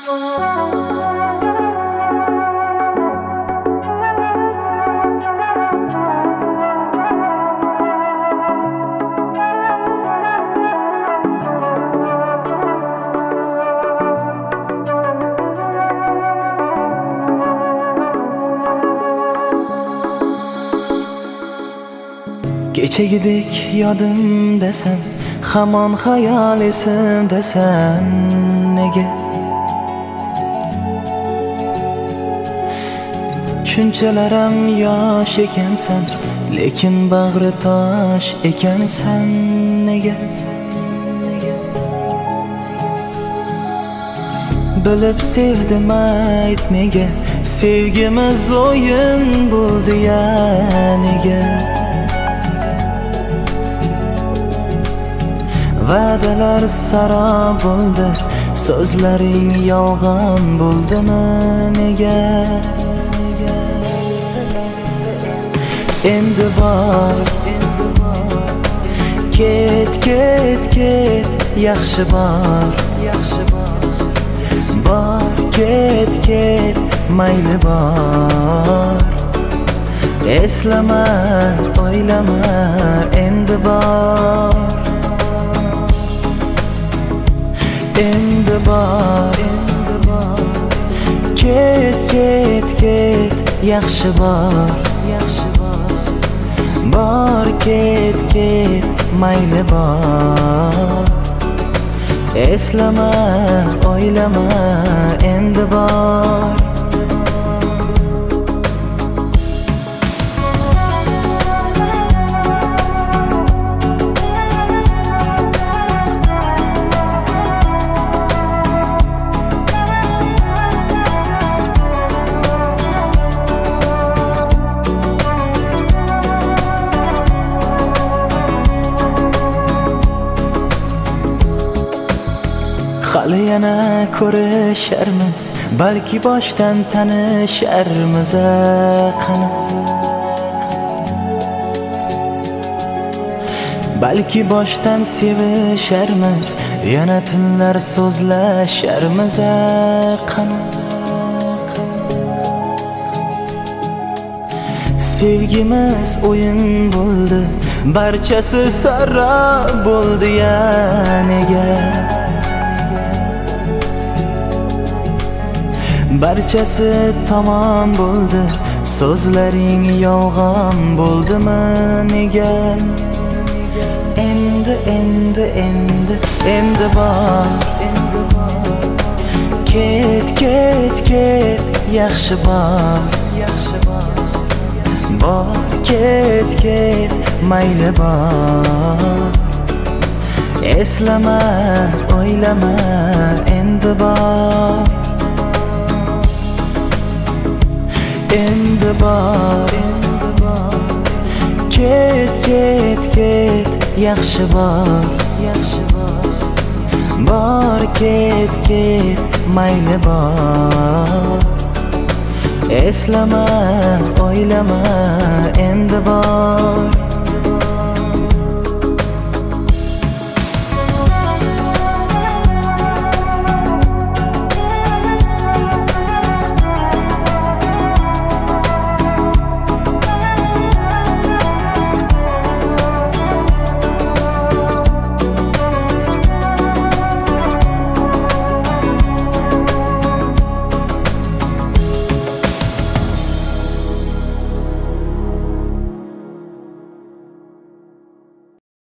Kechagidek yodimda sen, hamon xayol esimda sen. Nega shunchalaram yosh ekansan, lekin bag'ri tosh ekansan. Nega bilib sevdim ayt nega, sevgimiz o'yin bo'ldi ya. Nega va'dalar sarob bo'ldi, so'zlaring yolg'on bo'ldimi? Nega endi bor, ket ket ket, yaxshi bor, bor ket ket, mayli bor. Eslama, o'ylama, endi bor, endi bor, ket ket ket, yaxshi bor, bor ket ket, mayli bor. Eslama, o'ylama, endi bor. Hali yana ko'risharmiz, balki boshdan tanisharmiz. Qani balki boshdan sevisharmiz, yana tunlar so'zlasharmiz. Qani sevgimiz o'yin bo'ldi, barchasi sarob bo'ldi ya. Nega barchasi tamom bo'ldi, so'zlaring yolg'on bo'ldimi? Nega endi endi endi endi bor, ket ket ket, yaxshi bor, bor ket ket, mayli bor. Eslama, o'ylama, endi bor, endi bor, ket ket ket, yaxshi bor, bor ket ket, mayli bor. Eslama, o'ylama, endi bor.